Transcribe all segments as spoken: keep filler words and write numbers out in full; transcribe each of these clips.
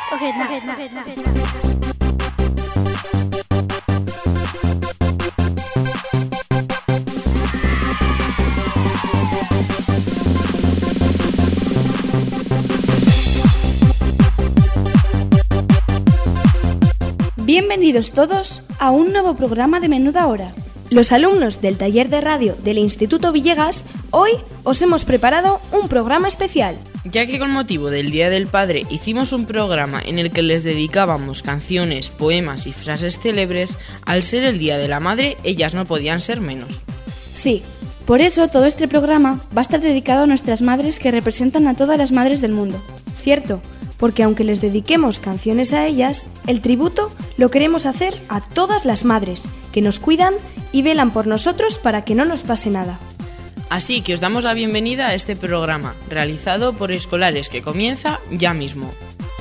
Bienvenidos todos a un nuevo programa de Menuda Hora. Los alumnos del taller de radio del Instituto Villegas hoy os hemos preparado un programa especial. Ya que con motivo del Día del Padre hicimos un programa en el que les dedicábamos canciones, poemas y frases célebres, al ser el Día de la Madre, ellas no podían ser menos. Sí, por eso todo este programa va a estar dedicado a nuestras madres que representan a todas las madres del mundo. Cierto, porque aunque les dediquemos canciones a ellas, el tributo lo queremos hacer a todas las madres que nos cuidan y velan por nosotros para que no nos pase nada. Así que os damos la bienvenida a este programa, realizado por escolares que comienza ya mismo.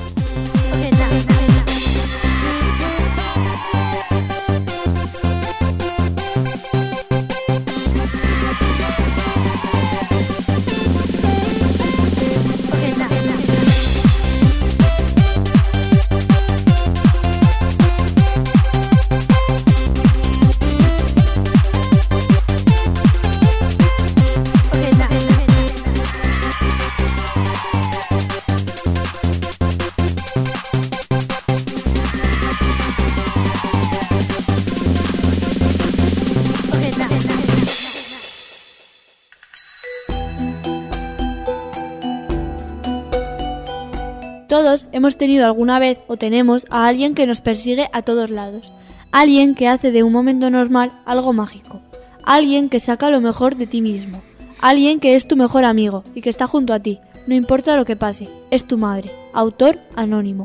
Todos hemos tenido alguna vez o tenemos a alguien que nos persigue a todos lados. Alguien que hace de un momento normal algo mágico. Alguien que saca lo mejor de ti mismo. Alguien que es tu mejor amigo y que está junto a ti. No importa lo que pase, es tu madre. Autor anónimo.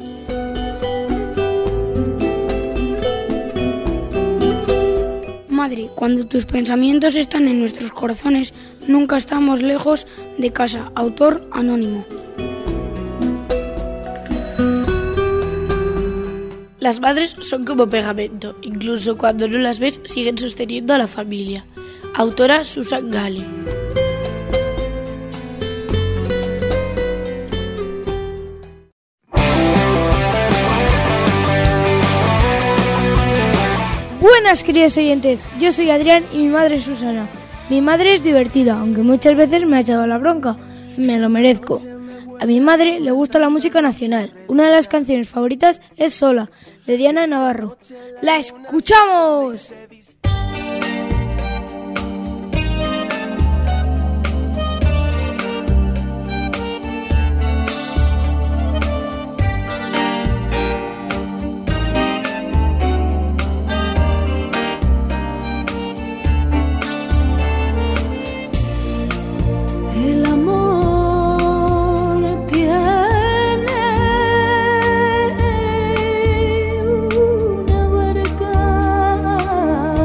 Madre, cuando tus pensamientos están en nuestros corazones, nunca estamos lejos de casa. Autor anónimo. Las madres son como pegamento, incluso cuando no las ves siguen sosteniendo a la familia. Autora Susan Gale. Buenas, queridos oyentes, yo soy Adrián y mi madre es Susana. Mi madre es divertida, aunque muchas veces me ha echado la bronca. Me lo merezco. A mi madre le gusta la música nacional. Una de las canciones favoritas es Sola, de Diana Navarro. ¡La escuchamos! El amor tiene una barca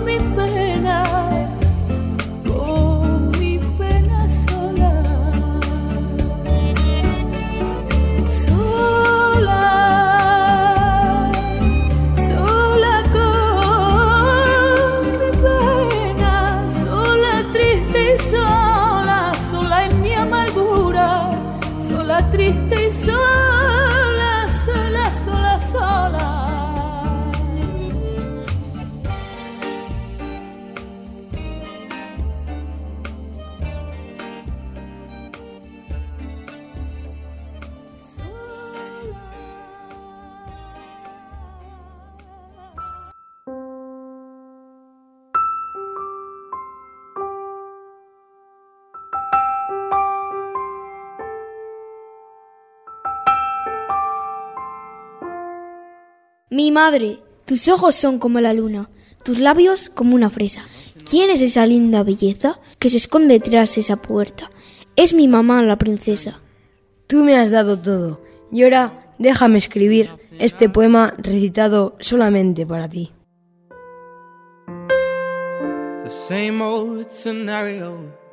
mi pena, con mi pena sola, sola, sola con mi pena, sola triste y sola, sola en mi amargura, sola triste y sola, sola, sola, sola. Mi madre, tus ojos son como la luna, tus labios como una fresa. ¿Quién es esa linda belleza que se esconde tras esa puerta? Es mi mamá, la princesa. Tú me has dado todo, y ahora déjame escribir este poema recitado solamente para ti. The same old scenario,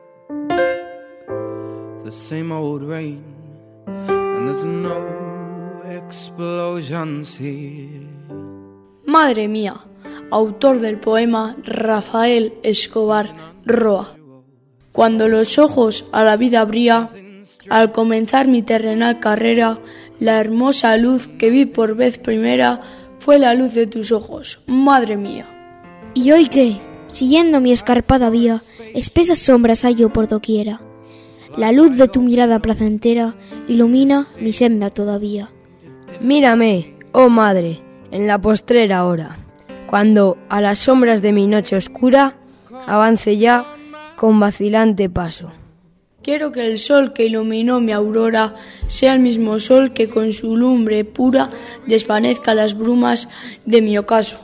the same old rain, and there's no explosions here. Madre mía, autor del poema Rafael Escobar Roa. Cuando los ojos a la vida abría, al comenzar mi terrenal carrera, la hermosa luz que vi por vez primera fue la luz de tus ojos, madre mía. ¿Y hoy qué? Siguiendo mi escarpada vía, espesas sombras hallo por doquiera. La luz de tu mirada placentera ilumina mi senda todavía. Mírame, oh madre, en la postrera hora, cuando a las sombras de mi noche oscura avance ya con vacilante paso. Quiero que el sol que iluminó mi aurora sea el mismo sol que con su lumbre pura desvanezca las brumas de mi ocaso.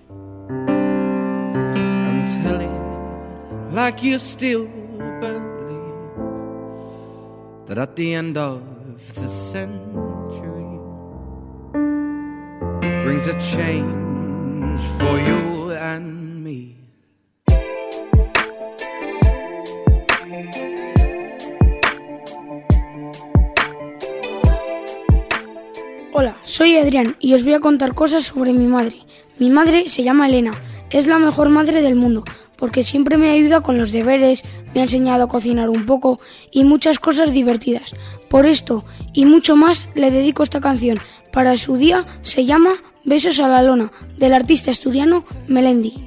I'm telling like you still believe that at the end of the century brings a change for you and me. Hola, soy Adrián y os voy a contar cosas sobre mi madre. Mi madre se llama Elena, es la mejor madre del mundo, porque siempre me ayuda con los deberes, me ha enseñado a cocinar un poco y muchas cosas divertidas. Por esto y mucho más le dedico esta canción. Para su día se llama Besos a la lona, del artista asturiano Melendi.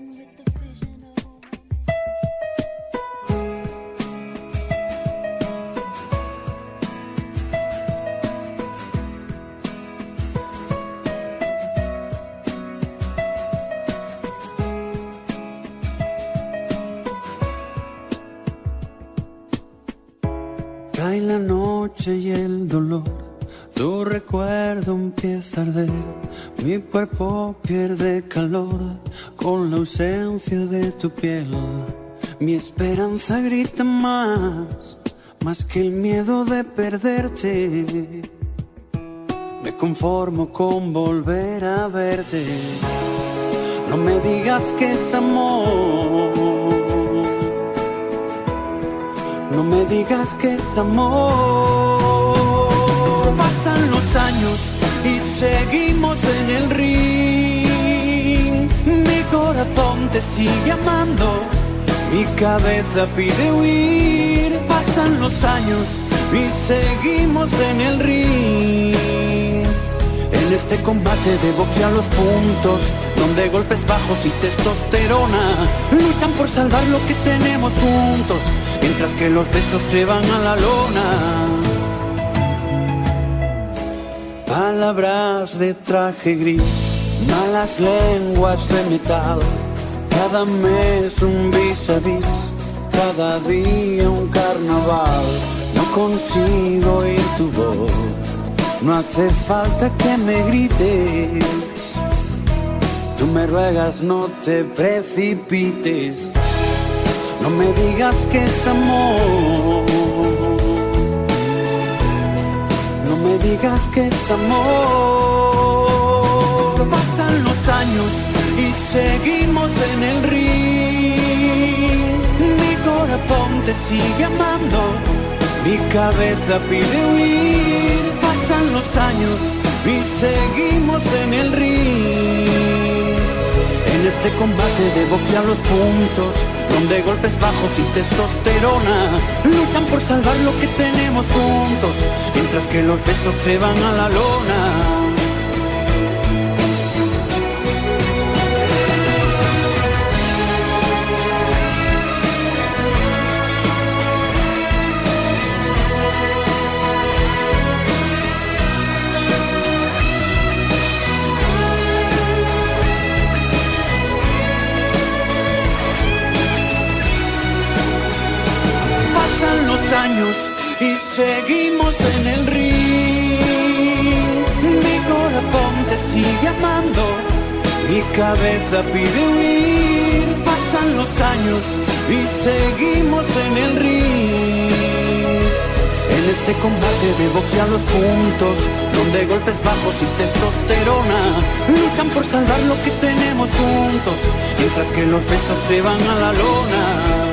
Cae la noche y el dolor, tu recuerdo empieza a arder, mi cuerpo pierde calor con la ausencia de tu piel. Mi esperanza grita más, más que el miedo de perderte. Me conformo con volver a verte. No me digas que es amor, no me digas que es amor. Pasan los años y seguimos en el ring. Mi corazón te sigue amando, mi cabeza pide huir. Pasan los años y seguimos en el ring. En este combate de boxeo a los puntos, donde golpes bajos y testosterona luchan por salvar lo que tenemos juntos, mientras que los besos se van a la lona. Palabras de traje gris, malas lenguas de metal, cada mes un vis a vis, cada día un carnaval. No consigo oír tu voz, no hace falta que me grites. Tú me ruegas no te precipites, no me digas que es amor, no me digas que es amor. Pasan los años y y seguimos en el ring. Mi corazón te sigue amando, mi cabeza pide huir. Pasan los años y seguimos en el ring. En este combate de boxeo a los puntos, donde golpes bajos y testosterona luchan por salvar lo que tenemos juntos, mientras que los besos se van a la lona. Años y seguimos en el ring. Mi corazón te sigue amando, mi cabeza pide huir. Pasan los años y seguimos en el ring. En este combate de boxeo a los puntos, donde golpes bajos y testosterona luchan por salvar lo que tenemos juntos, mientras que los besos se van a la lona.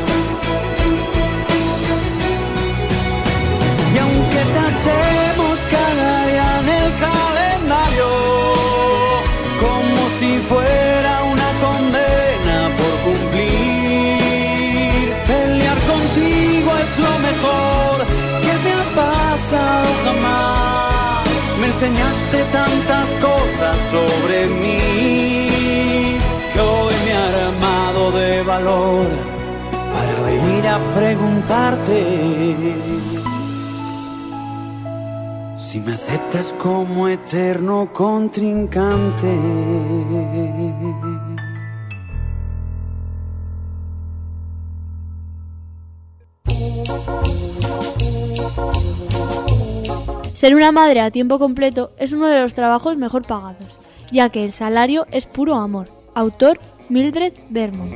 Y aunque tachemos cada día en el calendario como si fuera una condena por cumplir, pelear contigo es lo mejor que me ha pasado jamás. Me enseñaste tantas cosas sobre mí que hoy me ha armado de valor para venir a preguntarte si me aceptas como eterno contrincante. Ser una madre a tiempo completo es uno de los trabajos mejor pagados, ya que el salario es puro amor. Autor Mildred Vermont.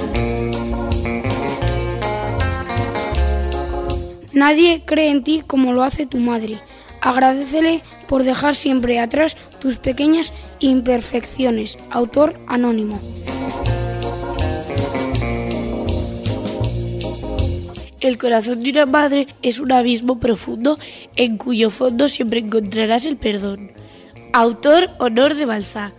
Nadie cree en ti como lo hace tu madre. Agradécele por dejar siempre atrás tus pequeñas imperfecciones. Autor anónimo. El corazón de una madre es un abismo profundo en cuyo fondo siempre encontrarás el perdón. Autor Honor de Balzac.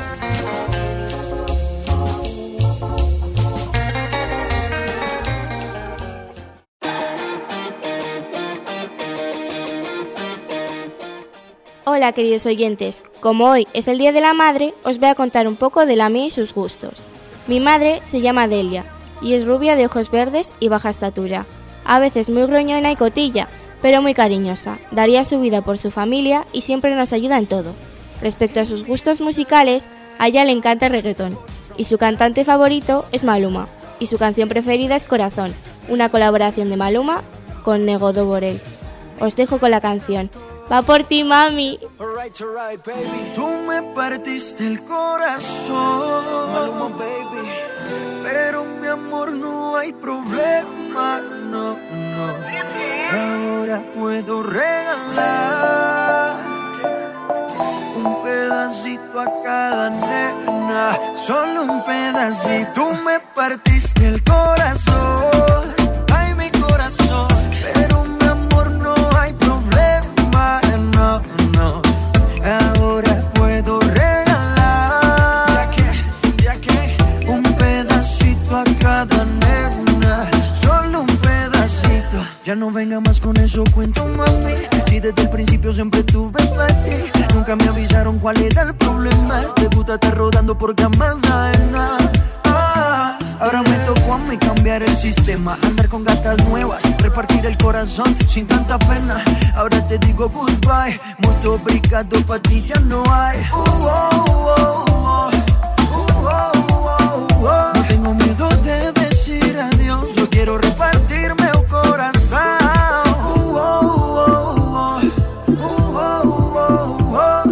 Hola queridos oyentes, como hoy es el Día de la Madre, os voy a contar un poco de la mía y sus gustos. Mi madre se llama Delia y es rubia de ojos verdes y baja estatura. A veces muy gruñona y cotilla, pero muy cariñosa. Daría su vida por su familia y siempre nos ayuda en todo. Respecto a sus gustos musicales, a ella le encanta el reggaetón y su cantante favorito es Maluma y su canción preferida es Corazón, una colaboración de Maluma con Nego do Borel. Os dejo con la canción. Va por ti, mami. Alright, alright, baby. Tú me partiste el corazón, Maluma, baby. Pero mi amor, no hay problema, no, no. Ahora puedo regalar un pedacito a cada nena, solo un pedacito. Tú me partiste el corazón, ay, mi corazón. Pero mi amor, no hay problema, no, no. Ahora puedo regalar, ya que, ya que, un pedacito a cada nena, solo un pedacito. Ya no venga más con eso, cuento, mami. Si desde el principio siempre tuve para ti, nunca me avisaron cuál era el problema. Te gusta estar rodando por camas ajenas. Ah, ahora me tocó a mí cambiar el sistema, andar con gatas nuevas, repartir el corazón sin tanta pena. Ahora te digo goodbye, mucho obrigado, pa' ti ya no hay. Uh, oh, oh, oh. Uh, oh, oh, oh. No tengo miedo de decir adiós, yo quiero repartirme el corazón. Uh, oh, oh, oh. Uh, oh, oh, oh.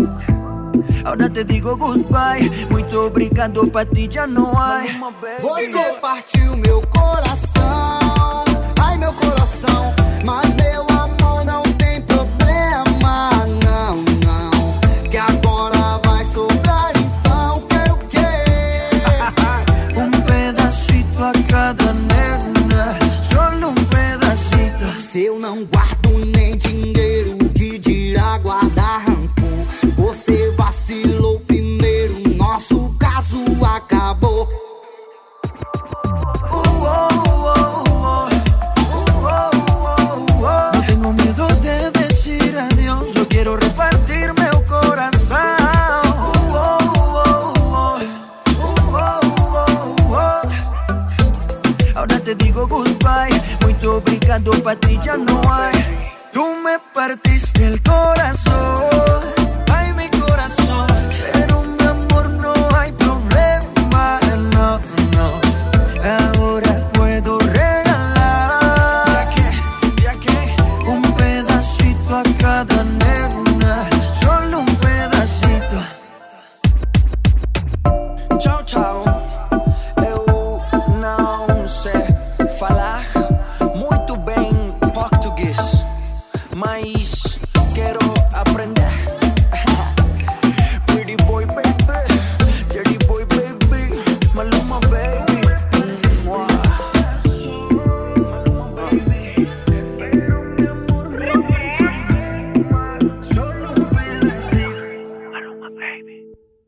Ahora te digo goodbye, muito obrigado, pa' ti já não há. Você partiu meu coração, ai meu coração, mas meu amor não tem problema, não, não, que agora vai sobrar então, que o que? obrigado, pa' ti ya no hay. Tú me partiste el corazón, ay mi corazón, pero mi amor no hay problema, no, no. Ahora puedo regalar un pedacito a cada nena, solo un pedacito. Tchau, tchau. Eu não sei falar muito bem português, mas quero aprender. Pretty boy baby, dirty boy baby, Maluma baby. Mua. Maluma baby.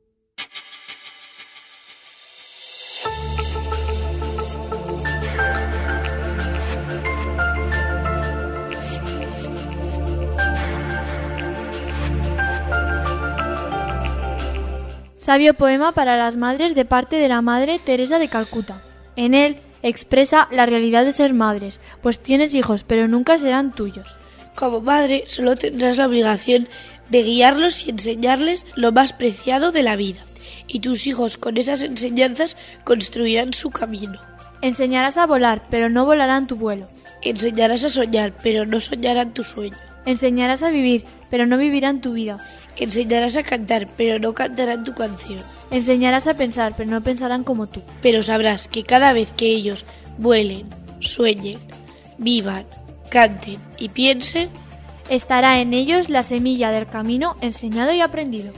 Sabio poema para las madres de parte de la Madre Teresa de Calcuta. En él expresa la realidad de ser madres, pues tienes hijos, pero nunca serán tuyos. Como madre, solo tendrás la obligación de guiarlos y enseñarles lo más preciado de la vida. Y tus hijos, con esas enseñanzas, construirán su camino. Enseñarás a volar, pero no volarán tu vuelo. Enseñarás a soñar, pero no soñarán tu sueño. Enseñarás a vivir, pero no vivirán tu vida. Enseñarás a cantar, pero no cantarán tu canción. Enseñarás a pensar, pero no pensarán como tú. Pero sabrás que cada vez que ellos vuelen, sueñen, vivan, canten y piensen, estará en ellos la semilla del camino enseñado y aprendido.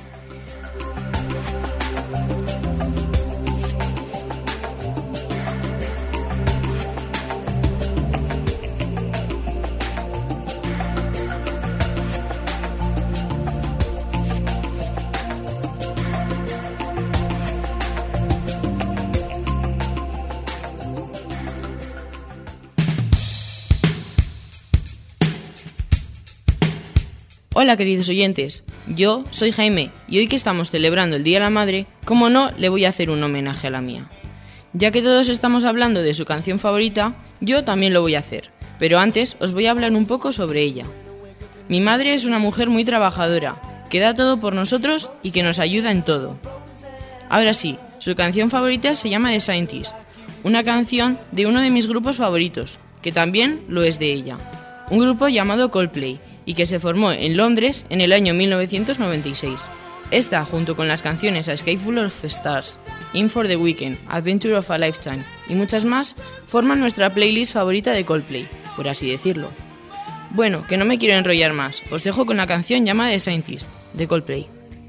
Hola queridos oyentes, yo soy Jaime y hoy que estamos celebrando el Día de la Madre, como no, le voy a hacer un homenaje a la mía. Ya que todos estamos hablando de su canción favorita, yo también lo voy a hacer, pero antes os voy a hablar un poco sobre ella. Mi madre es una mujer muy trabajadora, que da todo por nosotros y que nos ayuda en todo. Ahora sí, su canción favorita se llama The Scientist, una canción de uno de mis grupos favoritos, que también lo es de ella, un grupo llamado Coldplay, y que se formó en Londres en el año mil novecientos noventa y seis. Esta, junto con las canciones A Sky Full of Stars, In for the Weekend, Adventure of a Lifetime y muchas más, forman nuestra playlist favorita de Coldplay, por así decirlo. Bueno, que no me quiero enrollar más, os dejo con la canción llamada The Scientist, de Coldplay.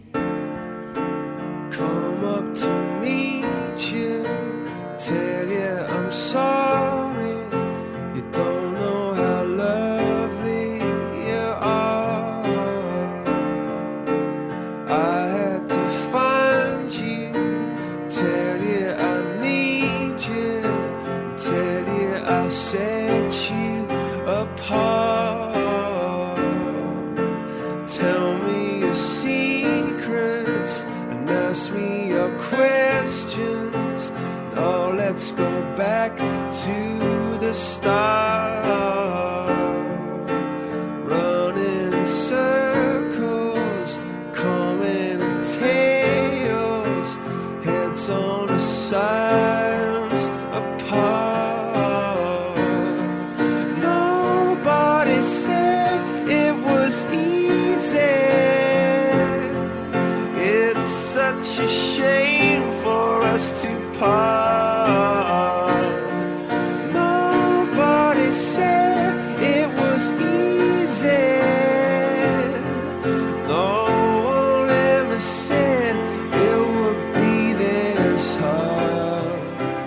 Come up to meet you, tell you I'm sorry, you don't know how lovely you are. I had to find you, tell you I need you, tell you I set you apart. Tell me your secrets and ask me your questions. Now let's go back to the start. Running in circles, coming in tails, heads on the sides apart. Nobody said it was easy. It's such a shame for us to part. Nobody said it was easy. No one ever said it would be this hard.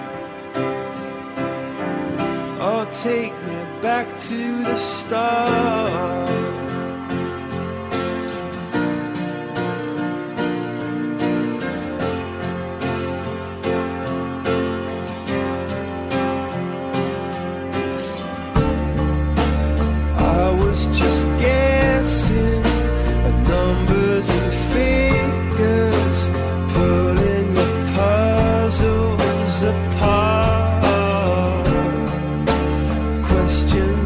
Oh, take me back to the start. I was just guessing at numbers and figures, pulling the puzzles apart. Questions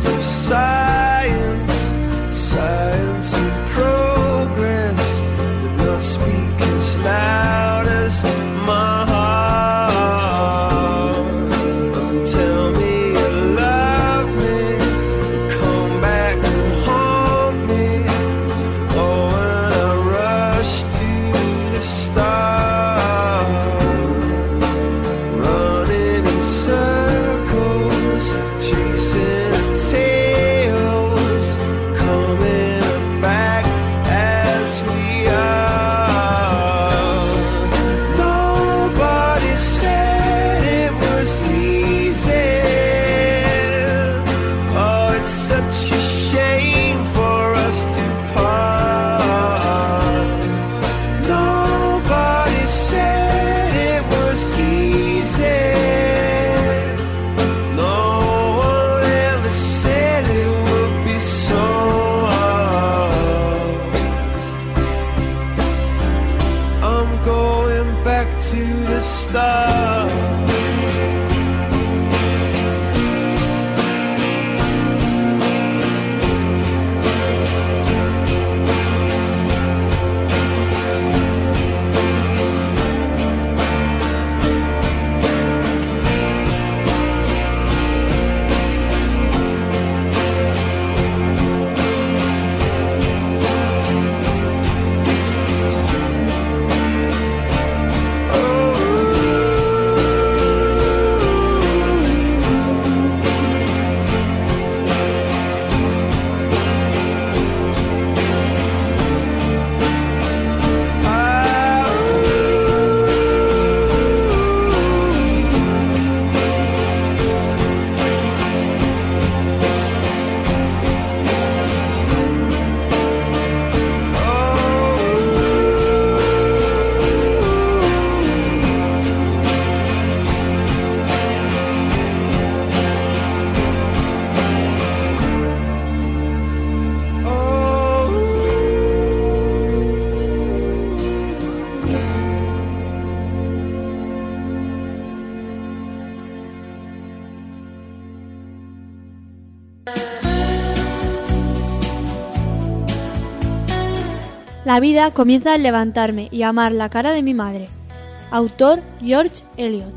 La vida comienza al levantarme y amar la cara de mi madre. Autor George Eliot.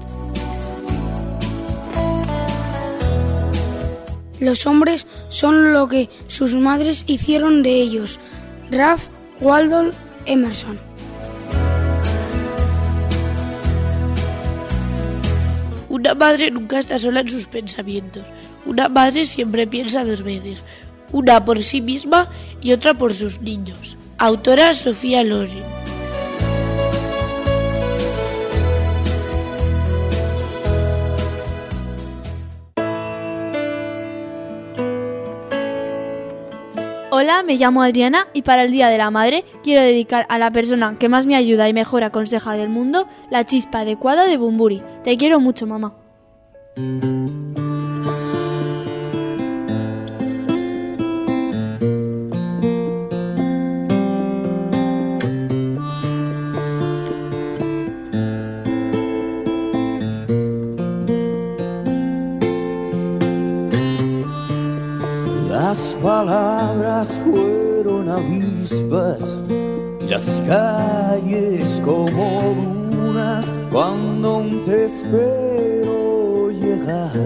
Los hombres son lo que sus madres hicieron de ellos. Ralph Waldo Emerson. Una madre nunca está sola en sus pensamientos. Una madre siempre piensa dos veces, una por sí misma y otra por sus niños. Autora Sofía Loren. Hola, me llamo Adriana y para el Día de la Madre quiero dedicar a la persona que más me ayuda y mejor aconseja del mundo la chispa adecuada de Bumburi. Te quiero mucho, mamá. Las palabras fueron avispas y las calles como dunas cuando aún te espero llegar.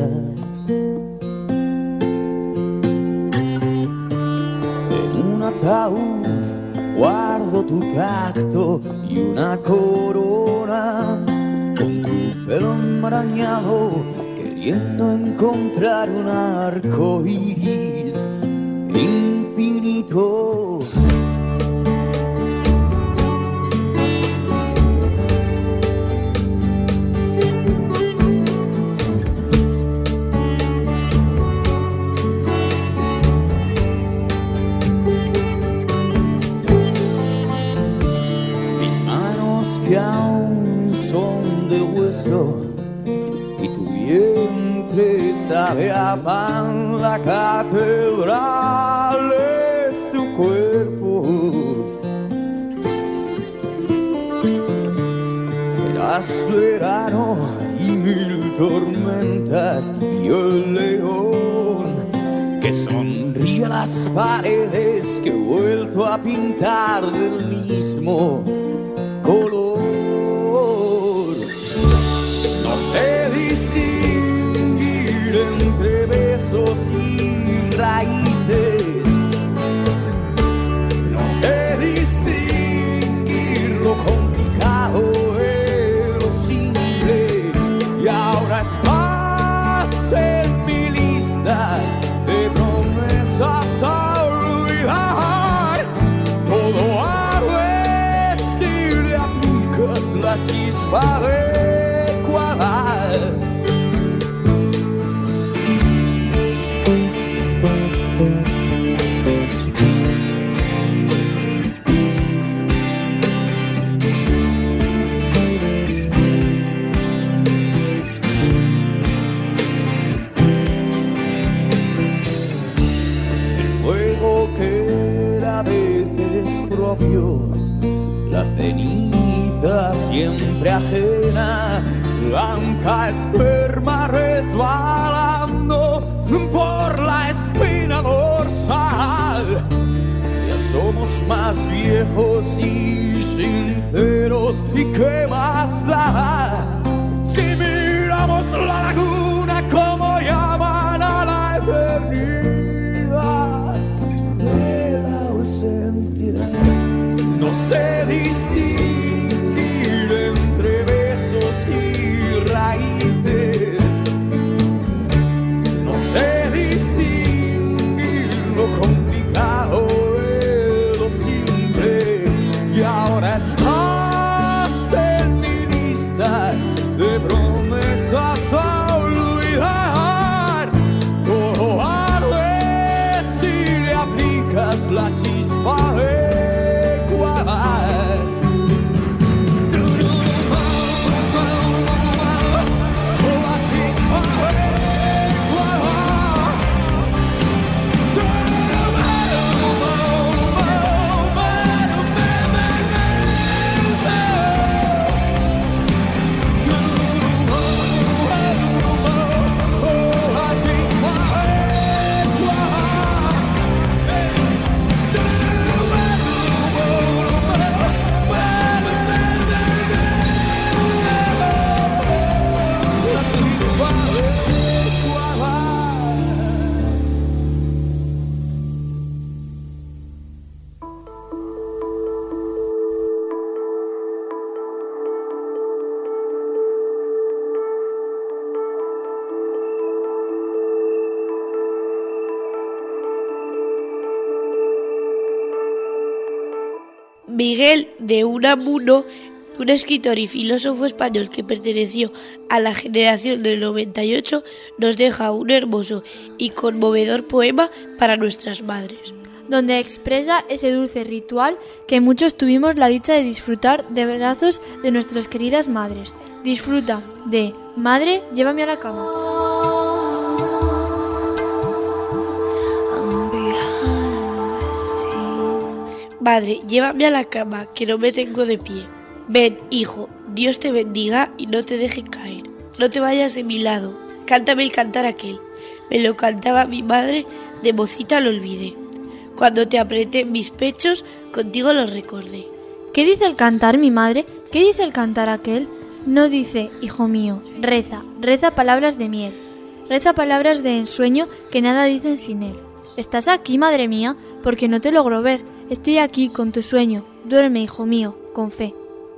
En un ataúd guardo tu tacto y una corona con tu pelo enmarañado, queriendo encontrar un arco iris infinito. Mis manos que aún son de hueso y tu vientre sabe a pan, la catedral es tu cuerpo. Eras verano y mil tormentas, y el león que sonríe a las paredes que he vuelto a pintar del mismo color. No sé distinguir entre besos y raíces, no sé distinguir lo complicado de lo simple, y ahora estás en mi lista de promesas a olvidar. Todo arde si le aplicas la chispa adecuada. La ceniza siempre ajena, blanca esperma resbalando por la espina dorsal. Ya somos más viejos y sinceros, ¿y qué más da? Si miramos la laguna como llaman a la eternidad de la ausencia. No sé distinguir entre besos y raíces, no sé distinguir lo complicado de lo simple, y ahora estás en mi lista de promesas a olvidar. Todo arde si le aplicas la chispa de Miguel de Unamuno, un escritor y filósofo español que perteneció a la generación del noventa y ocho, nos deja un hermoso y conmovedor poema para nuestras madres, donde expresa ese dulce ritual que muchos tuvimos la dicha de disfrutar de brazos de nuestras queridas madres. Disfruta de Madre, llévame a la cama. Madre, llévame a la cama, que no me tengo de pie. Ven, hijo, Dios te bendiga y no te deje caer. No te vayas de mi lado, cántame el cantar aquel. Me lo cantaba mi madre, de mocita lo olvidé. Cuando te apreté en mis pechos, contigo lo recordé. ¿Qué dice el cantar, mi madre? ¿Qué dice el cantar aquel? No dice, hijo mío, reza, reza palabras de miel. Reza palabras de ensueño que nada dicen sin él. ¿Estás aquí, madre mía? Porque no te logro ver. Estoy aquí con tu sueño. Duerme, hijo mío, con fe.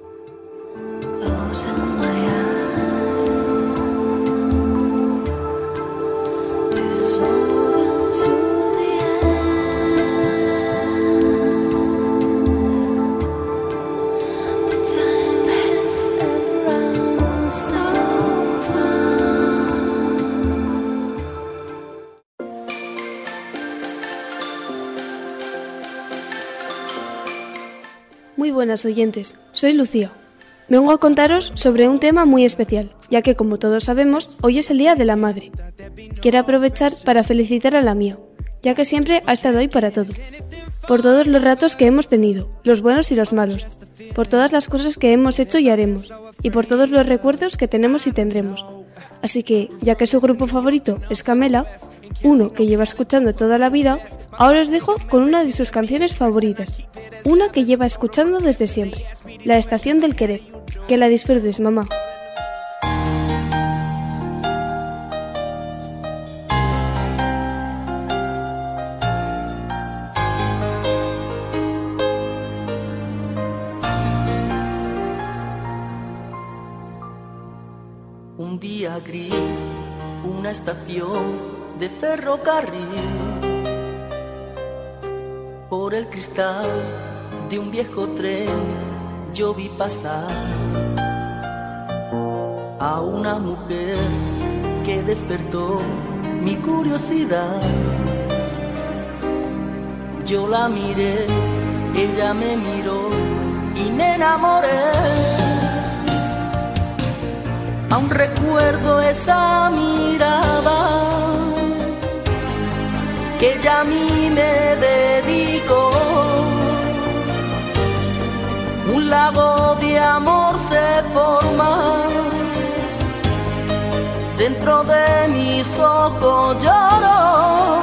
Muy buenas oyentes, soy Lucía. Vengo a contaros sobre un tema muy especial, ya que como todos sabemos, hoy es el Día de la Madre. Quiero aprovechar para felicitar a la mía, ya que siempre ha estado ahí para todo. Por todos los ratos que hemos tenido, los buenos y los malos, por todas las cosas que hemos hecho y haremos, y por todos los recuerdos que tenemos y tendremos. Así que, ya que su grupo favorito es Camela, uno que lleva escuchando toda la vida, ahora os dejo con una de sus canciones favoritas, una que lleva escuchando desde siempre, La Estación del Querer. Que la disfrutes, mamá. Un día gris, una estación de ferrocarril, por el cristal de un viejo tren yo vi pasar a una mujer que despertó mi curiosidad. Yo la miré, ella me miró y me enamoré. Aún recuerdo esa mirada que ella a mí me dedicó. Un lago de amor se forma dentro de mis ojos, lloro.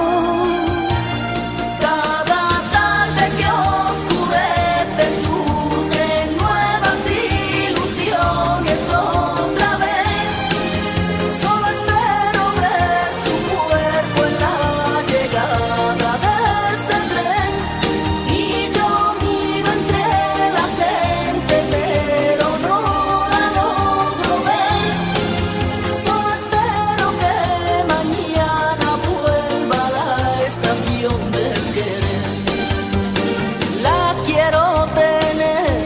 Cada tarde que oscurece surgen nuevas ilusiones otra vez. Solo espero ver su cuerpo en la llegada de ese tren. Y yo miro entre la gente, pero no la logro ver. Solo espero que mañana vuelva a la estación del querer. La quiero tener,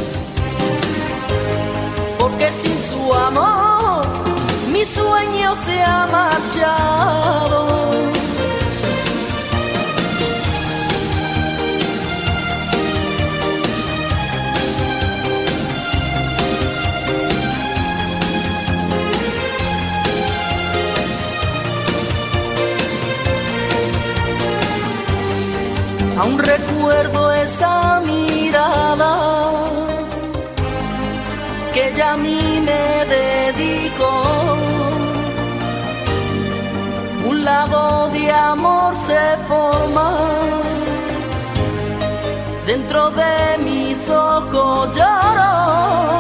porque sin su amor mi sueño se ha marchado. Aún recuerdo esa mirada que ella a mí me dedicó. Un lago de amor se forma dentro de mis ojos, lloro.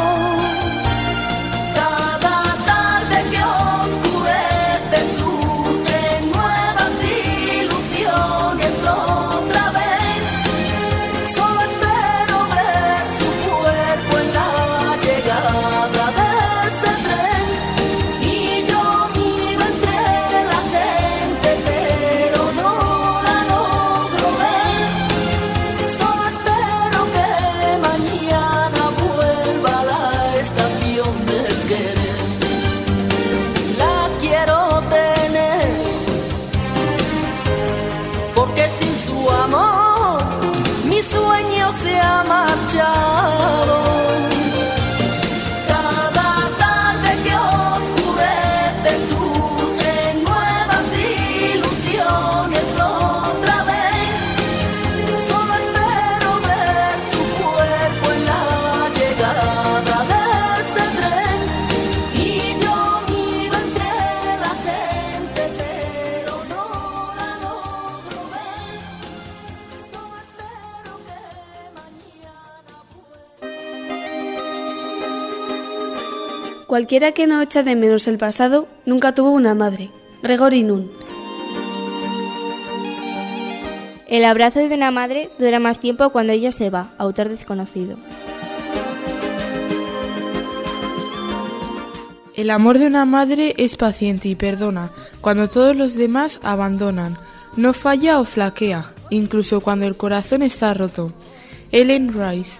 Cada tarde que oscurece surgen nuevas ilusiones otra vez. Solo espero ver su cuerpo en la llegada de ese tren. Y yo miro entre la gente, pero no la logro ver. Solo espero que Cualquiera que no echa de menos el pasado, nunca tuvo una madre. Gregory Nun. El abrazo de una madre dura más tiempo cuando ella se va, autor desconocido. El amor de una madre es paciente y perdona cuando todos los demás abandonan. No falla o flaquea, incluso cuando el corazón está roto. Ellen Rice.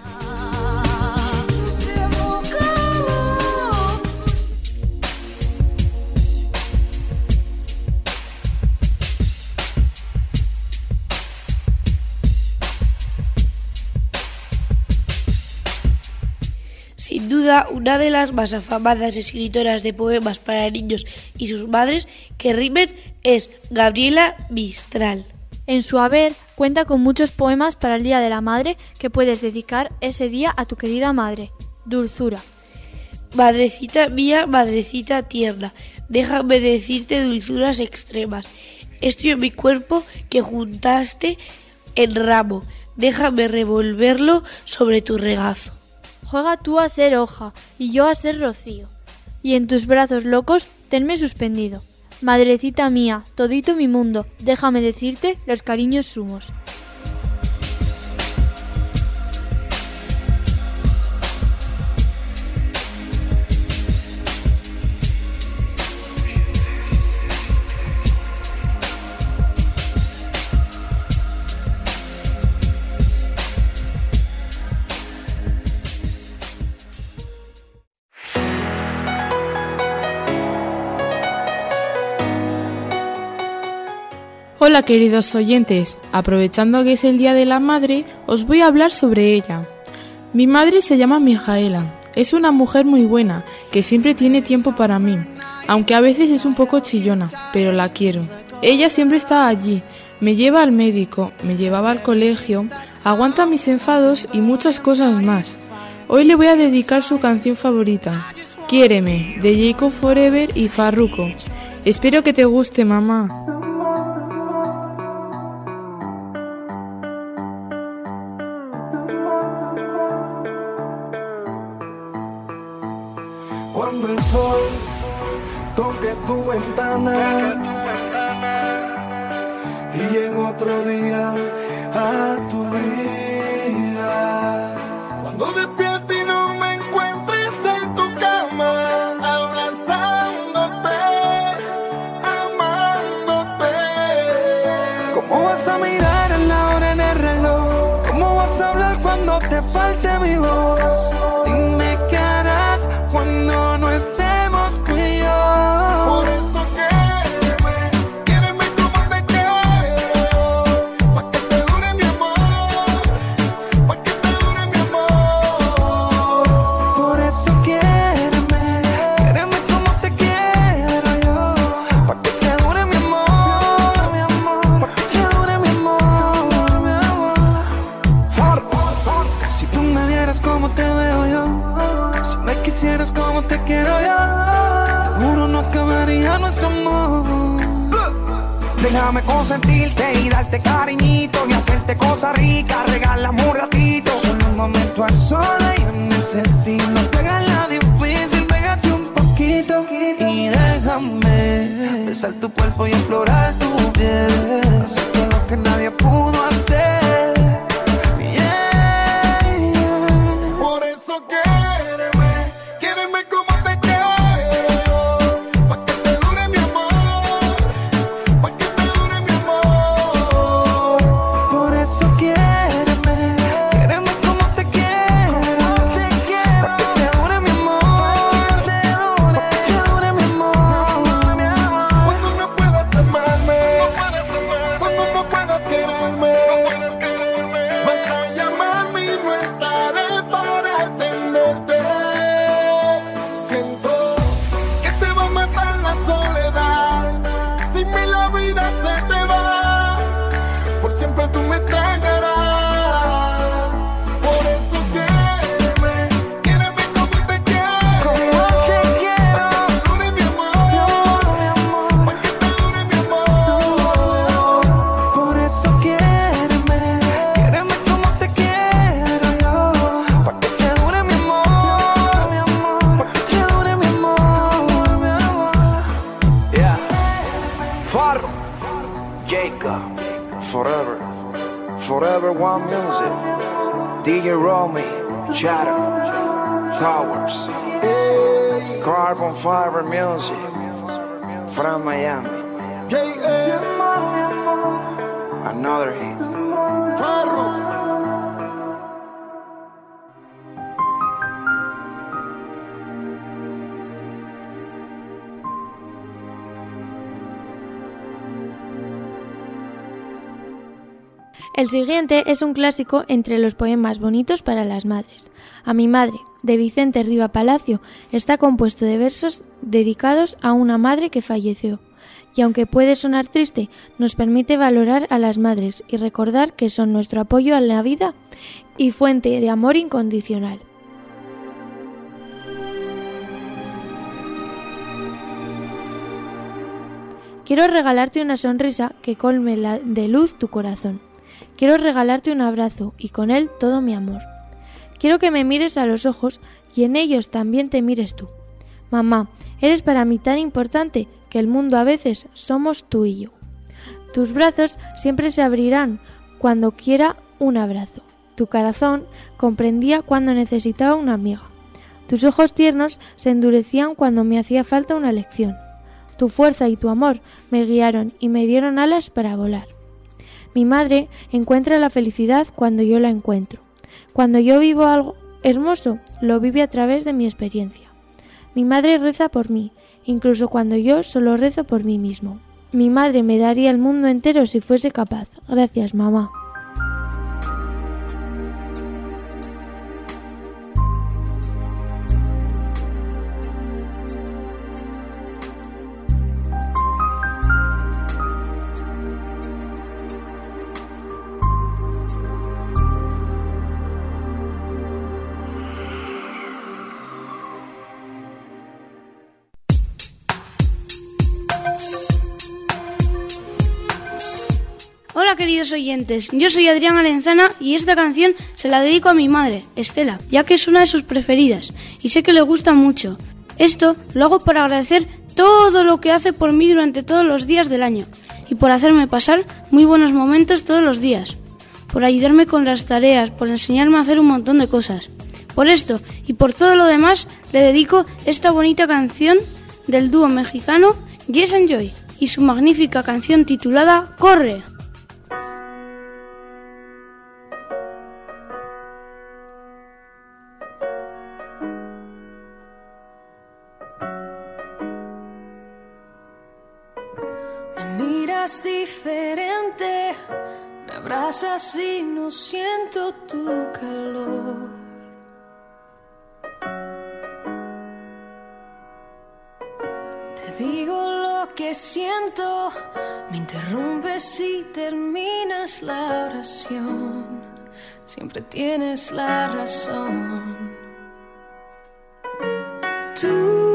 Sin duda, una de las más afamadas escritoras de poemas para niños y sus madres que rimen es Gabriela Mistral. En su haber cuenta con muchos poemas para el Día de la Madre que puedes dedicar ese día a tu querida madre. Dulzura. Madrecita mía, madrecita tierna, déjame decirte dulzuras extremas. Estoy en mi cuerpo que juntaste en ramo, déjame revolverlo sobre tu regazo. Juega tú a ser hoja y yo a ser rocío, y en tus brazos locos tenme suspendido. Madrecita mía, todito mi mundo, déjame decirte los cariños sumos. Hola queridos oyentes, aprovechando que es el Día de la Madre, os voy a hablar sobre ella. Mi madre se llama Mijaela, es una mujer muy buena, que siempre tiene tiempo para mí, aunque a veces es un poco chillona, pero la quiero. Ella siempre está allí, me lleva al médico, me llevaba al colegio, aguanta mis enfados y muchas cosas más. Hoy le voy a dedicar su canción favorita, Quiéreme, de Jacob Forever y Farruko. Espero que te guste, mamá. Cuando el sol toque tu ventana y llegue otro día a tu vida, cuando despierte y no me encuentres en tu cama, abrazándote, amándote. ¿Cómo vas a mirar a la hora en el reloj? ¿Cómo vas a hablar cuando te falte mi voz? Dime qué harás cuando no estemos tú y yo. Por eso quiéreme, quiéreme como te quiero, pa' que te dure mi amor, pa' que te dure mi amor. Por eso quiéreme, quiéreme como te quiero yo, pa' que te dure mi amor, mi amor, pa' que te dure mi amor, mi amor. Si tú me vieras como te veo yo, si me quisieras como te quiero yo, seguro no acabaría nuestro amor. Déjame consentirte y darte cariñito y hacerte cosas ricas, regálame un ratito. Solo un momento a solas yo necesito. No te hagas la difícil, pégate un poquito y déjame besar tu cuerpo y explorar tu piel, hacer todo lo que nadie pudo hacer. Cuando no puedas quererme, Jacob, forever, forever one music. D J Romy, Shadow, Towers, Carbon Fiber Music, from Miami. Another hit. El siguiente es un clásico entre los poemas bonitos para las madres. A mi madre, de Vicente Riva Palacio, está compuesto de versos dedicados a una madre que falleció. Y aunque puede sonar triste, nos permite valorar a las madres y recordar que son nuestro apoyo a la vida y fuente de amor incondicional. Quiero regalarte una sonrisa que colme la de luz tu corazón. Quiero regalarte un abrazo y con él todo mi amor. Quiero que me mires a los ojos y en ellos también te mires tú. Mamá, eres para mí tan importante que el mundo a veces somos tú y yo. Tus brazos siempre se abrirán cuando quiera un abrazo. Tu corazón comprendía cuando necesitaba una amiga. Tus ojos tiernos se endurecían cuando me hacía falta una lección. Tu fuerza y tu amor me guiaron y me dieron alas para volar. Mi madre encuentra la felicidad cuando yo la encuentro. Cuando yo vivo algo hermoso, lo vive a través de mi experiencia. Mi madre reza por mí, incluso cuando yo solo rezo por mí mismo. Mi madre me daría el mundo entero si fuese capaz. Gracias, mamá. Hola queridos oyentes, yo soy Adrián Arenzana y esta canción se la dedico a mi madre, Estela, ya que es una de sus preferidas y sé que le gusta mucho. Esto lo hago para agradecer todo lo que hace por mí durante todos los días del año y por hacerme pasar muy buenos momentos todos los días, por ayudarme con las tareas, por enseñarme a hacer un montón de cosas. Por esto y por todo lo demás le dedico esta bonita canción del dúo mexicano Yes and Joy y su magnífica canción titulada Corre. Diferente, me abrazas y no siento tu calor. Te digo lo que siento, me interrumpes y terminas la oración. Siempre tienes la razón. Tú,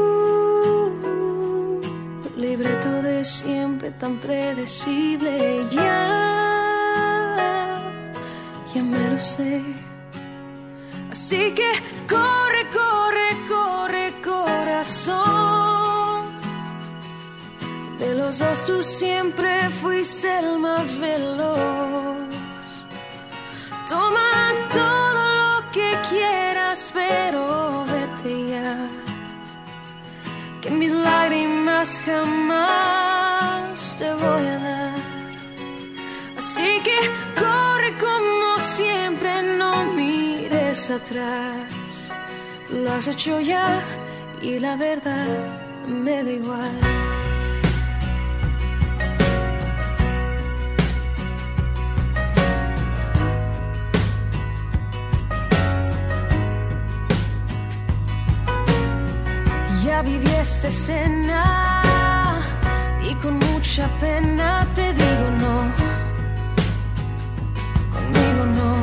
libreto de siempre tan predecible, ya, ya me lo sé. Así que corre, corre, corre, corazón. De los dos tú siempre fuiste el más veloz. Toma todo lo que quieras, pero vete ya. Que mis lágrimas jamás te voy a dar. Así que corre como siempre, no mires atrás. Lo has hecho ya y la verdad me da igual. Ya viví esta escena y con mucha pena te digo no, conmigo no.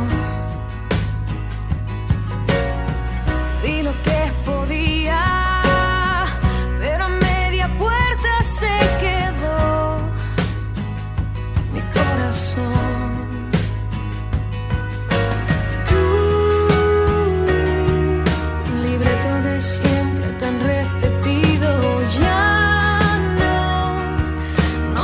Vi lo que podía, pero a media puerta se quedó mi corazón. Tú, libreto de siempre tan repetido, ya,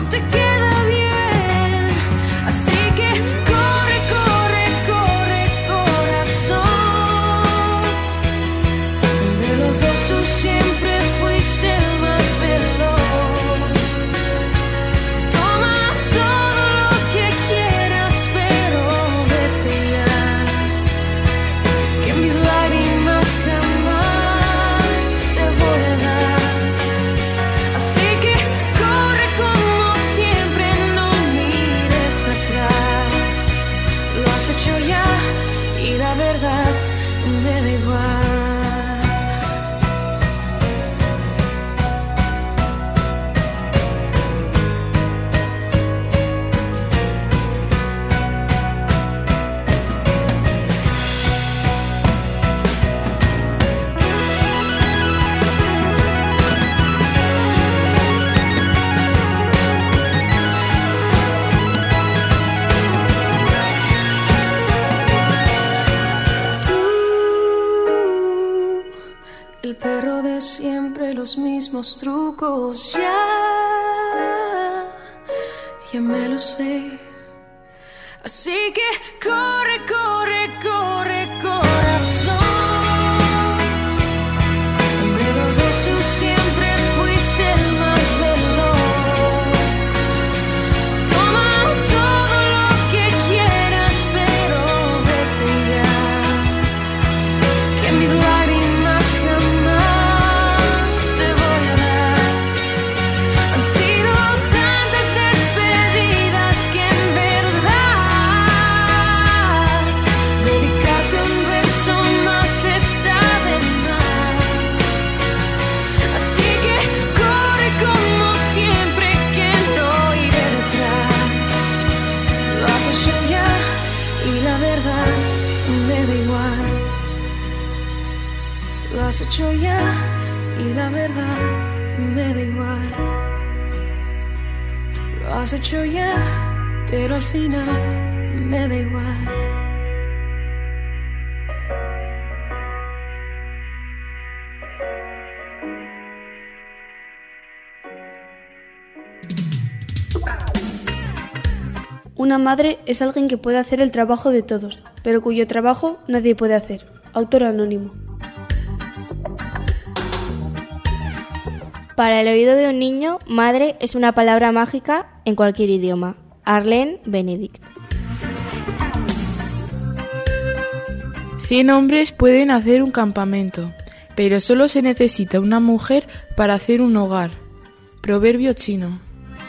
te queda bien. Así que corre, corre, corre, corazón. De los dos tú siempre fuiste el más veloz. Toma todo lo que quieras, pero vete ya, que mis lágrimas jamás te voy a dar. Así que corre como siempre, no mires atrás. Lo has hecho ya y la verdad me da igual. El perro de siempre, los mismos trucos, ya, ya me lo sé. Así que corre, corre, corre, corazón. De los dos tú siempre fuiste el más veloz. Toma todo lo que quieras, pero vete ya, que mis lágrimas jamás te voy a dar. Han sido tantas despedidas que en verdad dedicarte un verso más está de más. Así que corre como siempre, que no iré detrás. Lo has hecho ya y la verdad me da igual. Lo has hecho ya y la verdad me da igual. Lo has hecho ya, pero al final me da igual. Una madre es alguien que puede hacer el trabajo de todos, pero cuyo trabajo nadie puede hacer. Autor anónimo. Para el oído de un niño, madre es una palabra mágica en cualquier idioma. Arlene Benedict. Cien hombres pueden hacer un campamento, pero solo se necesita una mujer para hacer un hogar. Proverbio chino.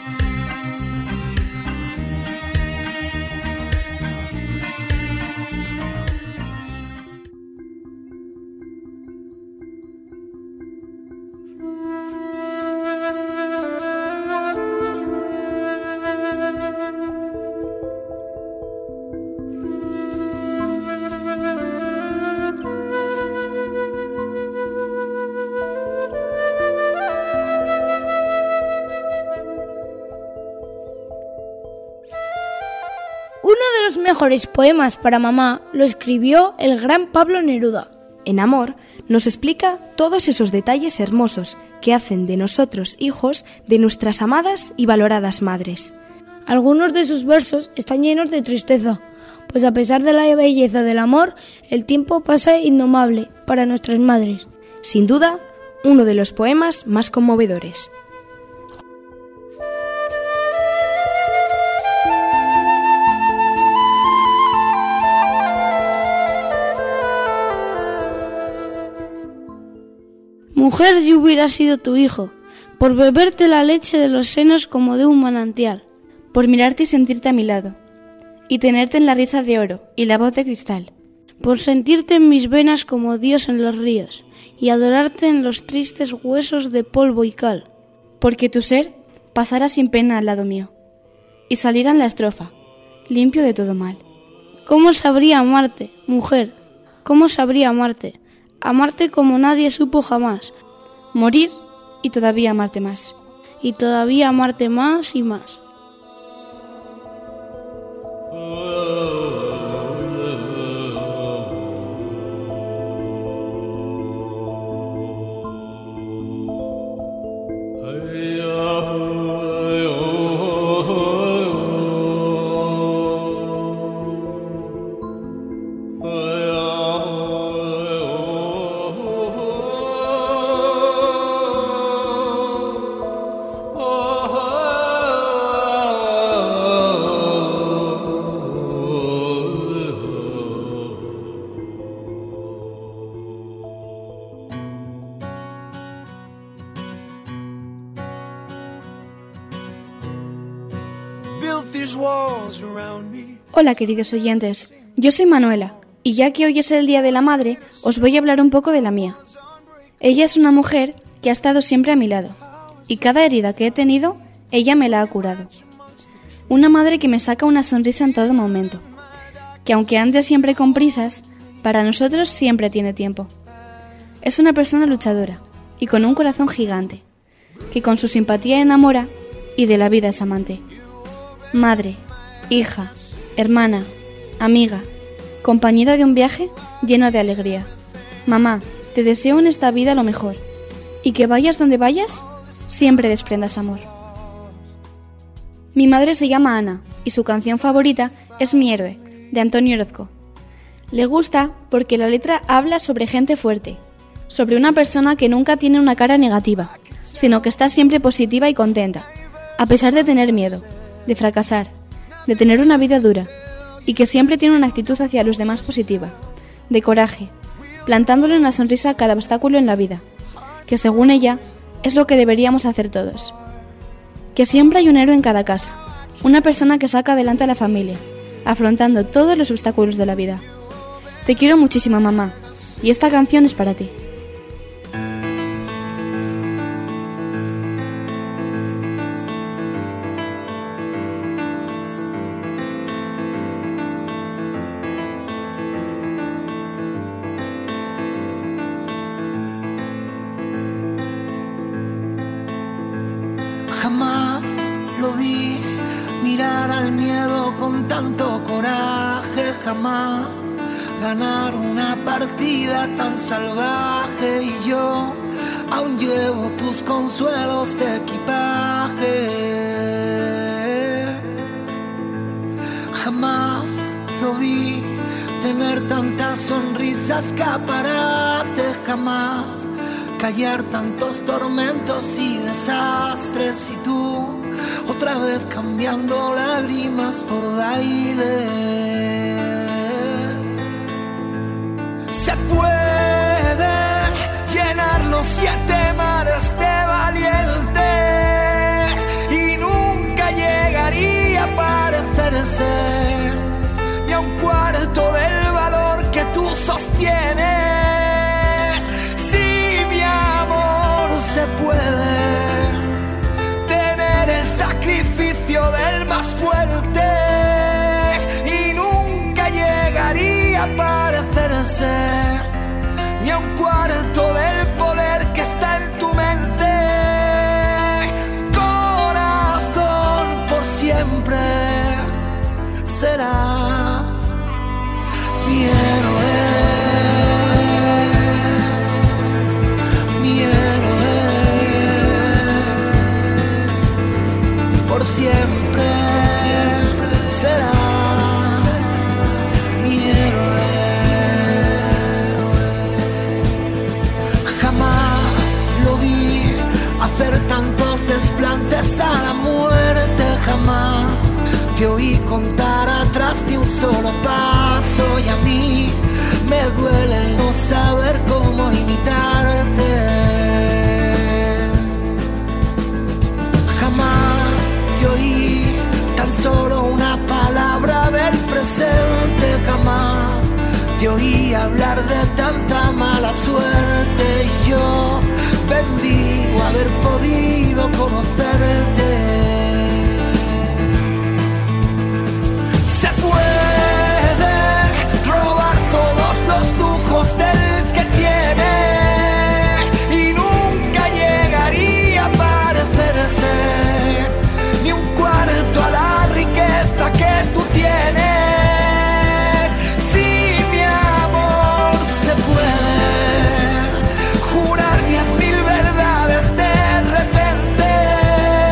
Uno de los mejores poemas para mamá lo escribió el gran Pablo Neruda. En Amor nos explica todos esos detalles hermosos que hacen de nosotros hijos de nuestras amadas y valoradas madres. Algunos de sus versos están llenos de tristeza, pues a pesar de la belleza del amor, el tiempo pasa indomable para nuestras madres. Sin duda, uno de los poemas más conmovedores. Mujer, yo hubiera sido tu hijo, por beberte la leche de los senos como de un manantial. Por mirarte y sentirte a mi lado, y tenerte en la risa de oro y la voz de cristal. Por sentirte en mis venas como Dios en los ríos, y adorarte en los tristes huesos de polvo y cal. Porque tu ser pasara sin pena al lado mío, y saliera en la estrofa, limpio de todo mal. ¿Cómo sabría amarte, mujer? ¿Cómo sabría amarte? Amarte como nadie supo jamás. Morir y todavía amarte más. Y todavía amarte más y más. Oh Hola queridos oyentes, yo soy Manuela y ya que hoy es el Día de la Madre, os voy a hablar un poco de la mía. Ella es una mujer que ha estado siempre a mi lado y cada herida que he tenido, ella me la ha curado. Una madre que me saca una sonrisa en todo momento, que aunque ande siempre con prisas, para nosotros siempre tiene tiempo. Es una persona luchadora y con un corazón gigante, que con su simpatía enamora y de la vida es amante. Madre, hija, hermana, amiga, compañera de un viaje lleno de alegría. Mamá, te deseo en esta vida lo mejor y que vayas donde vayas, siempre desprendas amor. Mi madre se llama Ana y su canción favorita es Mi héroe, de Antonio Orozco. Le gusta porque la letra habla sobre gente fuerte, sobre una persona que nunca tiene una cara negativa, sino que está siempre positiva y contenta, a pesar de tener miedo, de fracasar, de tener una vida dura, y que siempre tiene una actitud hacia los demás positiva, de coraje, plantándole una sonrisa a cada obstáculo en la vida, que según ella es lo que deberíamos hacer todos. Que siempre hay un héroe en cada casa, una persona que saca adelante a la familia, afrontando todos los obstáculos de la vida. Te quiero muchísimo, mamá, y esta canción es para ti. Jamás lo vi mirar al miedo con tanto coraje, jamás ganar una partida tan salvaje, y yo aún llevo tus consuelos de equipaje. Jamás lo vi tener tantas sonrisas escaparate, jamás callar tantos tormentos y desastres, y tú otra vez cambiando lágrimas por bailes. Se pueden llenar los siete mares de valientes y nunca llegaría a parecerse ni a un cuarto del valor que tú sostienes. Se puede tener el sacrificio del más fuerte y nunca llegaría a parecerse ni a un cuarto del poder que está en tu mente. Corazón, por siempre serás mi héroe. Por siempre, siempre será mi héroe. Jamás lo vi hacer tantos desplantes a la muerte, jamás te oí contar atrás de un solo paso, y a mí me duele el no saber cómo imitarte. Te oí tan solo una palabra ver presente, jamás te oí hablar de tanta mala suerte, y yo bendigo haber podido conocerte. Se puede robar todos los lujos del que tiene y nunca llegaría a parecerse ni un cuarto a la riqueza que tú tienes. Si mi amor se puede jurar diez mil verdades de repente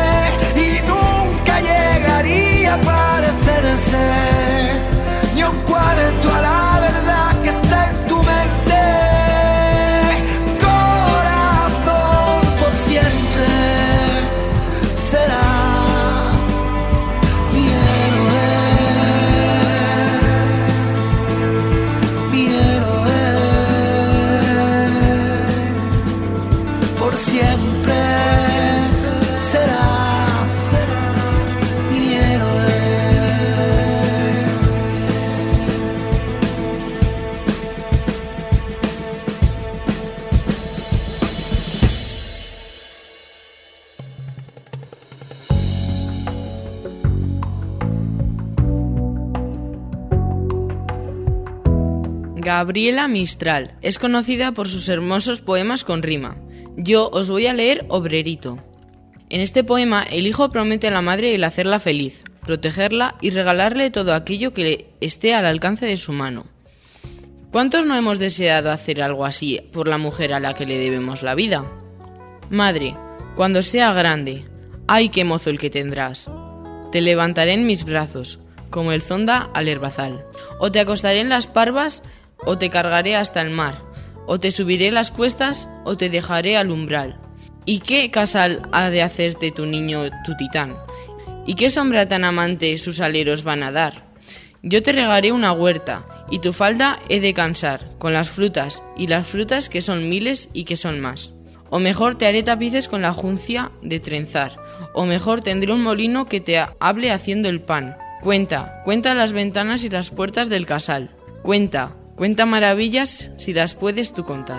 Gabriela Mistral es conocida por sus hermosos poemas con rima. Yo os voy a leer Obrerito. En este poema, el hijo promete a la madre el hacerla feliz, protegerla y regalarle todo aquello que esté al alcance de su mano. ¿Cuántos no hemos deseado hacer algo así por la mujer a la que le debemos la vida? Madre, cuando sea grande, ¡ay qué mozo el que tendrás! Te levantaré en mis brazos, como el zonda al herbazal. O te acostaré en las parvas, o te cargaré hasta el mar. O te subiré las cuestas, o te dejaré al umbral. ¿Y qué casal ha de hacerte tu niño, tu titán? ¿Y qué sombra tan amante sus aleros van a dar? Yo te regaré una huerta, y tu falda he de cansar, con las frutas, y las frutas que son miles y que son más. O mejor te haré tapices con la juncia de trenzar, o mejor tendré un molino que te hable haciendo el pan. Cuenta, cuenta las ventanas y las puertas del casal. Cuenta, cuenta maravillas si las puedes tú contar.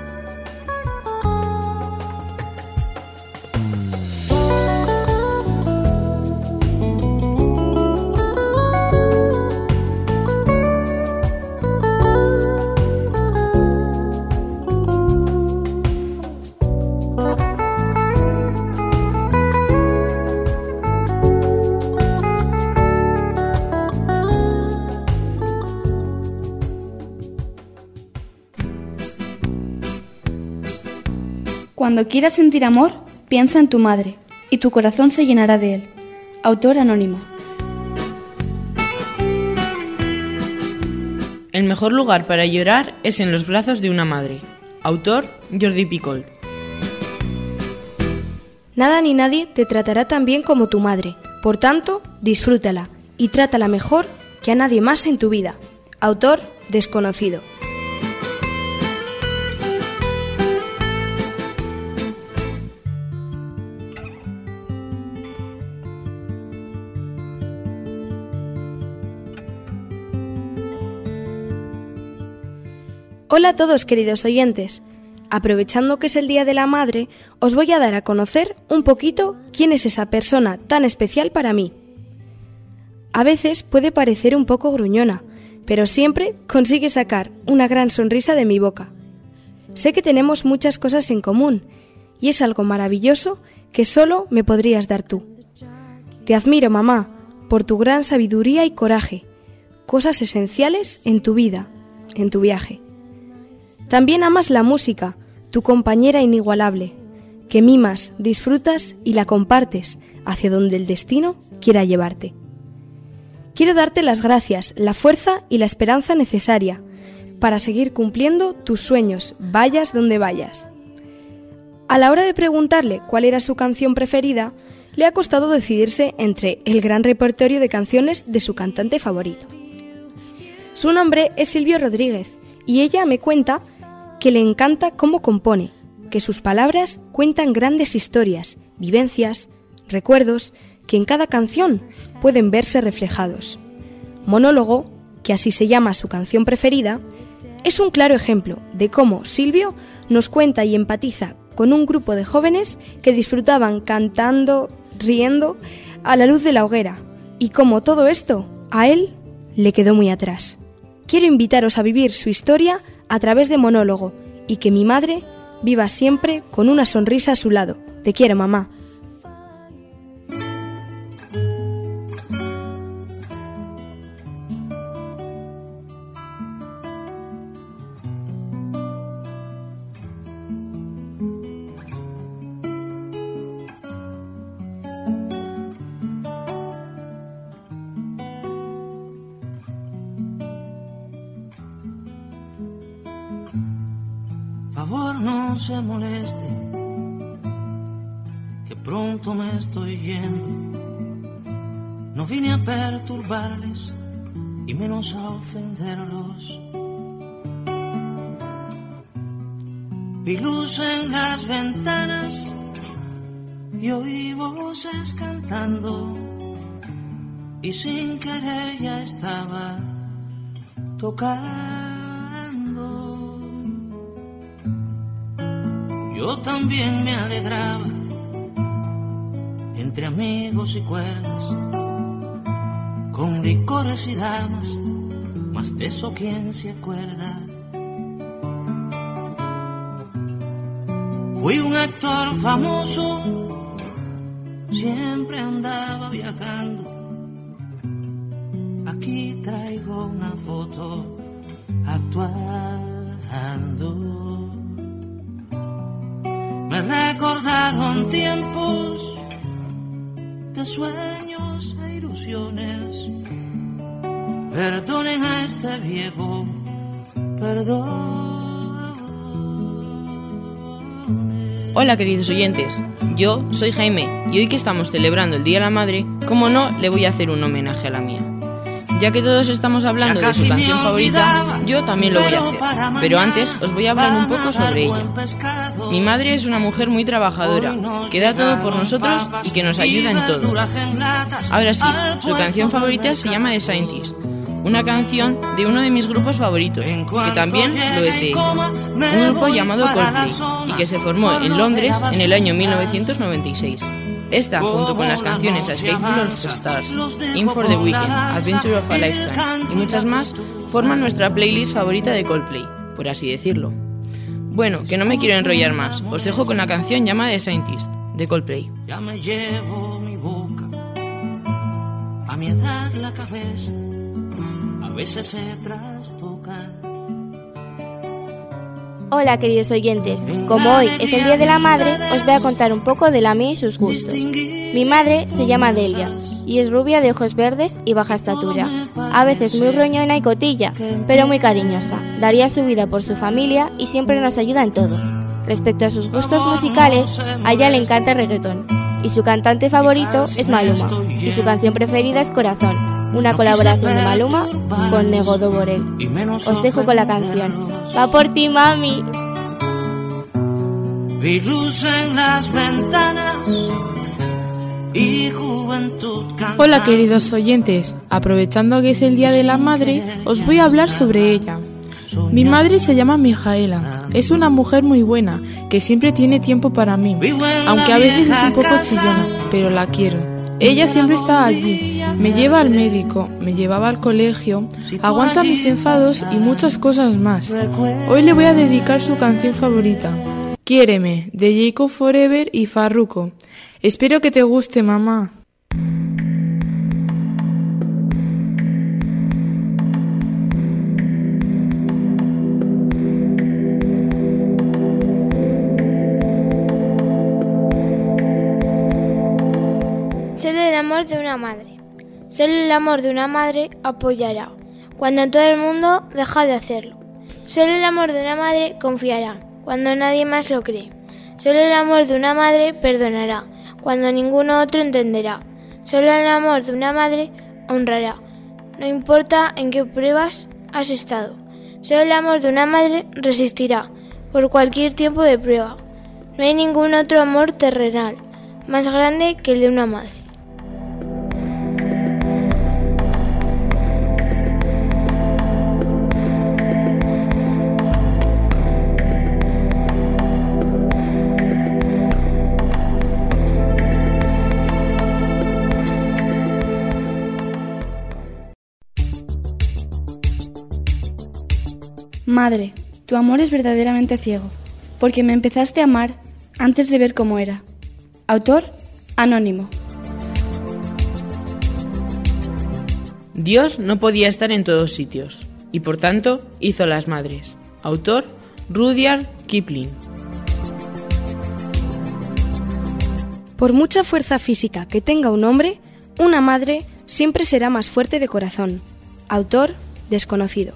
Cuando quieras sentir amor, piensa en tu madre, y tu corazón se llenará de él. Autor anónimo. El mejor lugar para llorar es en los brazos de una madre. Autor Jordi Picoult. Nada ni nadie te tratará tan bien como tu madre. Por tanto, disfrútala y trátala mejor que a nadie más en tu vida. Autor desconocido. Hola a todos, queridos oyentes. Aprovechando que es el Día de la Madre, os voy a dar a conocer un poquito quién es esa persona tan especial para mí. A veces puede parecer un poco gruñona, pero siempre consigue sacar una gran sonrisa de mi boca. Sé que tenemos muchas cosas en común, y es algo maravilloso que solo me podrías dar tú. Te admiro, mamá, por tu gran sabiduría y coraje, cosas esenciales en tu vida, en tu viaje. También amas la música, tu compañera inigualable, que mimas, disfrutas y la compartes hacia donde el destino quiera llevarte. Quiero darte las gracias, la fuerza y la esperanza necesaria para seguir cumpliendo tus sueños, vayas donde vayas. A la hora de preguntarle cuál era su canción preferida, le ha costado decidirse entre el gran repertorio de canciones de su cantante favorito. Su nombre es Silvio Rodríguez, y ella me cuenta que le encanta cómo compone, que sus palabras cuentan grandes historias, vivencias, recuerdos, que en cada canción pueden verse reflejados. Monólogo, que así se llama su canción preferida, es un claro ejemplo de cómo Silvio nos cuenta y empatiza con un grupo de jóvenes que disfrutaban cantando, riendo, a la luz de la hoguera, y cómo todo esto a él le quedó muy atrás. Quiero invitaros a vivir su historia a través de Monólogo y que mi madre viva siempre con una sonrisa a su lado. Te quiero, mamá. Favor, no se moleste, que pronto me estoy yendo. No vine a perturbarles y menos a ofenderlos. Vi luz en las ventanas y oí voces cantando, y sin querer ya estaba tocando. Yo también me alegraba entre amigos y cuerdas, con licores y damas, más de eso quién se acuerda. Fui un actor famoso, siempre andaba viajando. Aquí traigo una foto actuando. Me recordaron tiempos de sueños e ilusiones. Perdonen a este viejo, perdón. Hola queridos oyentes, yo soy Jaime y hoy que estamos celebrando el Día de la Madre, como no, le voy a hacer un homenaje a la mía. Ya que todos estamos hablando de su canción favorita, yo también lo voy a hacer, pero antes os voy a hablar un poco sobre ella. Mi madre es una mujer muy trabajadora, que da todo por nosotros y que nos ayuda en todo. Ahora sí, su canción favorita se llama The Scientist, una canción de uno de mis grupos favoritos, que también lo es de ella, un grupo llamado Coldplay, y que se formó en Londres en el año mil novecientos noventa y seis. Esta, junto con las canciones A Escape from the Stars, In for the Weekend, Adventure of a Lifetime y muchas más, forman nuestra playlist favorita de Coldplay, por así decirlo. Bueno, que no me quiero enrollar más, os dejo con la canción llamada The Scientist, de Coldplay. Ya me llevo mi boca, a mi edad la cabeza a veces se trastoca. Hola queridos oyentes, como hoy es el Día de la Madre, os voy a contar un poco de la mía y sus gustos. Mi madre se llama Delia y es rubia de ojos verdes y baja estatura. A veces muy gruñona y cotilla, pero muy cariñosa. Daría su vida por su familia y siempre nos ayuda en todo. Respecto a sus gustos musicales, a ella le encanta el reggaetón y su cantante favorito es Maluma y su canción preferida es Corazón, una colaboración de Maluma con Nego do Borel. Os dejo con la canción. Va por ti, mami. Vi luz en las ventanas y juventud cantando. Hola queridos oyentes, aprovechando que es el Día de la Madre, os voy a hablar sobre ella. Mi madre se llama Mijaela, es una mujer muy buena, que siempre tiene tiempo para mí, aunque a veces es un poco chillona, pero la quiero. Ella siempre está allí, me lleva al médico, me llevaba al colegio, aguanta mis enfados y muchas cosas más. Hoy le voy a dedicar su canción favorita, Quiéreme, de Jacob Forever y Farruko. Espero que te guste, mamá. Solo el amor de una madre. Solo el amor de una madre apoyará, cuando todo el mundo deja de hacerlo. Solo el amor de una madre confiará, cuando nadie más lo cree. Solo el amor de una madre perdonará, cuando ninguno otro entenderá. Solo el amor de una madre honrará, no importa en qué pruebas has estado. Solo el amor de una madre resistirá, por cualquier tiempo de prueba. No hay ningún otro amor terrenal más grande que el de una madre. Madre, tu amor es verdaderamente ciego, porque me empezaste a amar antes de ver cómo era. Autor, anónimo. Dios no podía estar en todos sitios, y por tanto hizo las madres. Autor, Rudyard Kipling. Por mucha fuerza física que tenga un hombre, una madre siempre será más fuerte de corazón. Autor, desconocido.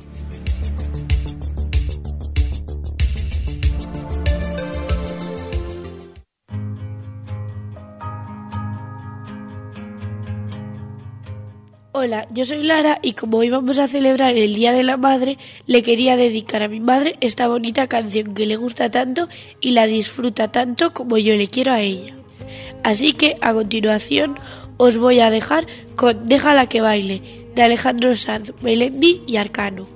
Hola, yo soy Lara y como hoy vamos a celebrar el Día de la Madre, le quería dedicar a mi madre esta bonita canción que le gusta tanto y la disfruta tanto como yo le quiero a ella. Así que a continuación os voy a dejar con Déjala que baile, de Alejandro Sanz, Melendi y Arcano.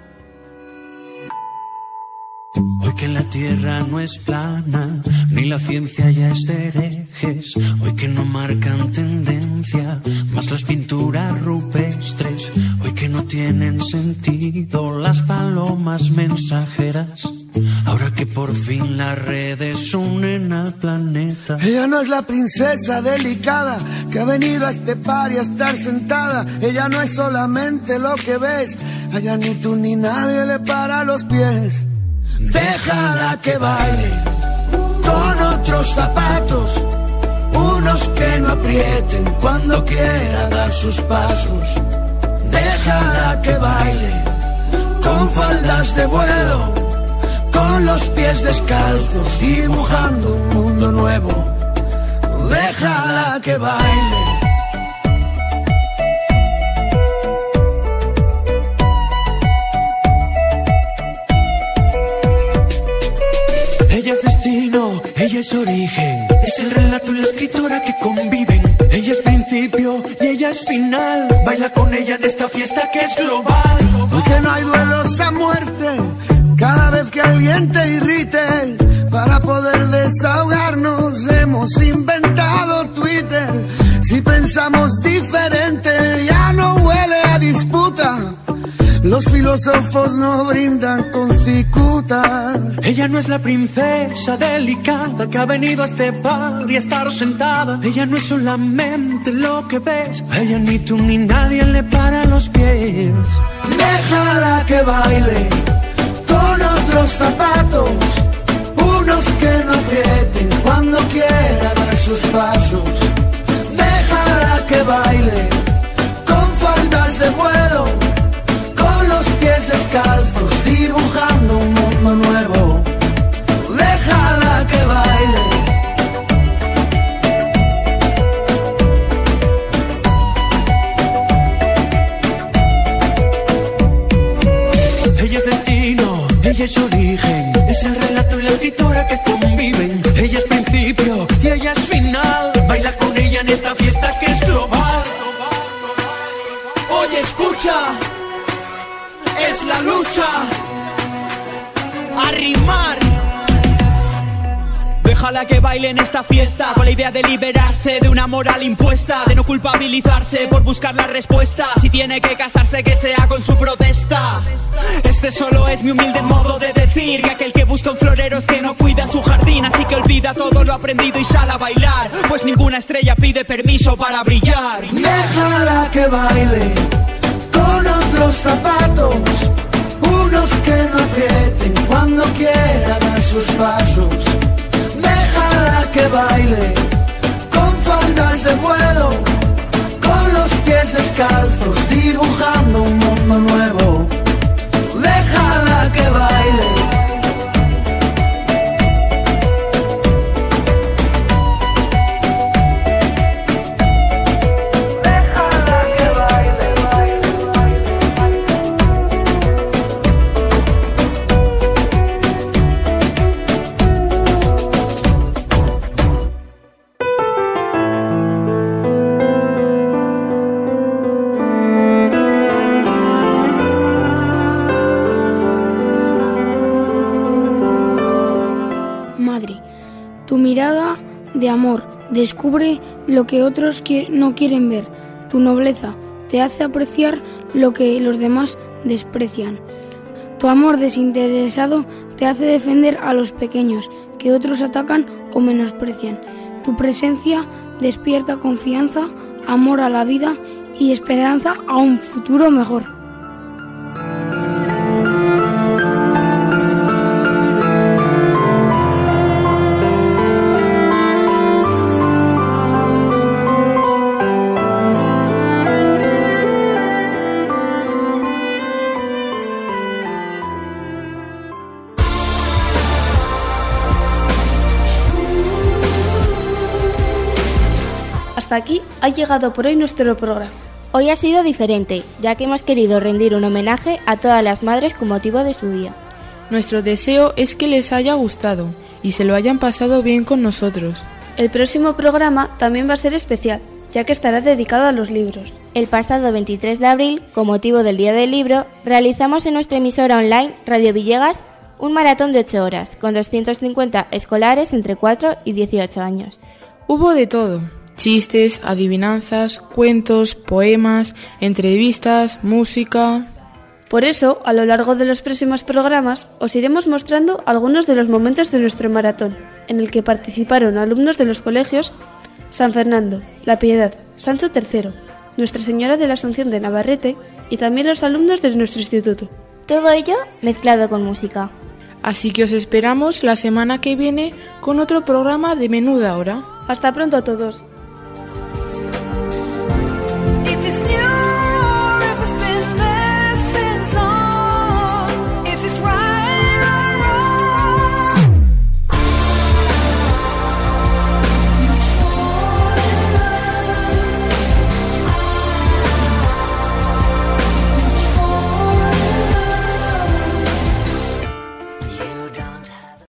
Hoy que la tierra no es plana, ni la ciencia ya es de herejes. Hoy que no marcan tendencia, más las pinturas rupestres. Hoy que no tiene tienen sentido las palomas mensajeras. Ahora que por fin las redes unen al planeta. Ella no es la princesa delicada que ha venido a este party a estar sentada. Ella no es solamente lo que ves. Allá ni tú ni nadie le para los pies. Déjala que baile con otros zapatos, unos que no aprieten cuando quiera dar sus pasos. Déjala que baile con faldas de vuelo, con los pies descalzos, dibujando un mundo nuevo. Déjala que baile. Ella es destino, ella es origen, es el relato y la escritora que conviven. Ella es principio y ella es final. Baila con ella en esta fiesta que es global. Porque no hay duelos a muerte cada vez que alguien te irrite. Para poder desahogarnos hemos inventado Twitter. Si pensamos diferente ya no huele a disputa. Los filósofos no brindan con cicuta. Ella no es la princesa delicada que ha venido a este bar y a estar sentada. Ella no es solamente lo que ves. A ella ni tú ni nadie le para los pies. Déjala que baile con otros zapatos, unos que no aprieten cuando quiera dar sus pasos. Déjala que baile con faldas de vuelo, con los pies descalzos, dibujando un mundo nuevo. Déjala que baile. Ella es destino, ella es origen, es el relato y la escritora que conviven. Ella es principio y ella es final. Baila con ella en esta fiesta que es global. Oye, escucha, es la lucha. Arrimar. Déjala que baile en esta fiesta con la idea de liberarse de una moral impuesta, de no culpabilizarse por buscar la respuesta. Si tiene que casarse, que sea con su protesta. Este solo es mi humilde modo de decir que aquel que busca un florero es que no cuida su jardín. Así que olvida todo lo aprendido y sale a bailar, pues ninguna estrella pide permiso para brillar. Déjala que baile con otros zapatos, unos que no aprieten cuando quiera dar sus pasos. Déjala que baile con faldas de vuelo, con los pies descalzos, dibujando un mundo nuevo. Déjala que baile. De amor, descubre lo que otros no quieren ver. Tu nobleza te hace apreciar lo que los demás desprecian. Tu amor desinteresado te hace defender a los pequeños que otros atacan o menosprecian. Tu presencia despierta confianza, amor a la vida y esperanza a un futuro mejor. Hasta aquí ha llegado por hoy nuestro programa. Hoy ha sido diferente, ya que hemos querido rendir un homenaje a todas las madres con motivo de su día. Nuestro deseo es que les haya gustado y se lo hayan pasado bien con nosotros. El próximo programa también va a ser especial, ya que estará dedicado a los libros. El pasado veintitrés de abril, con motivo del Día del Libro, realizamos en nuestra emisora online Radio Villegas un maratón de ocho horas, con doscientos cincuenta escolares entre cuatro y dieciocho años. Hubo de todo: chistes, adivinanzas, cuentos, poemas, entrevistas, música. Por eso, a lo largo de los próximos programas, os iremos mostrando algunos de los momentos de nuestro maratón, en el que participaron alumnos de los colegios San Fernando, La Piedad, Sancho tercero, Nuestra Señora de la Asunción de Navarrete y también los alumnos de nuestro instituto. Todo ello mezclado con música. Así que os esperamos la semana que viene con otro programa de Menuda Hora. Hasta pronto a todos.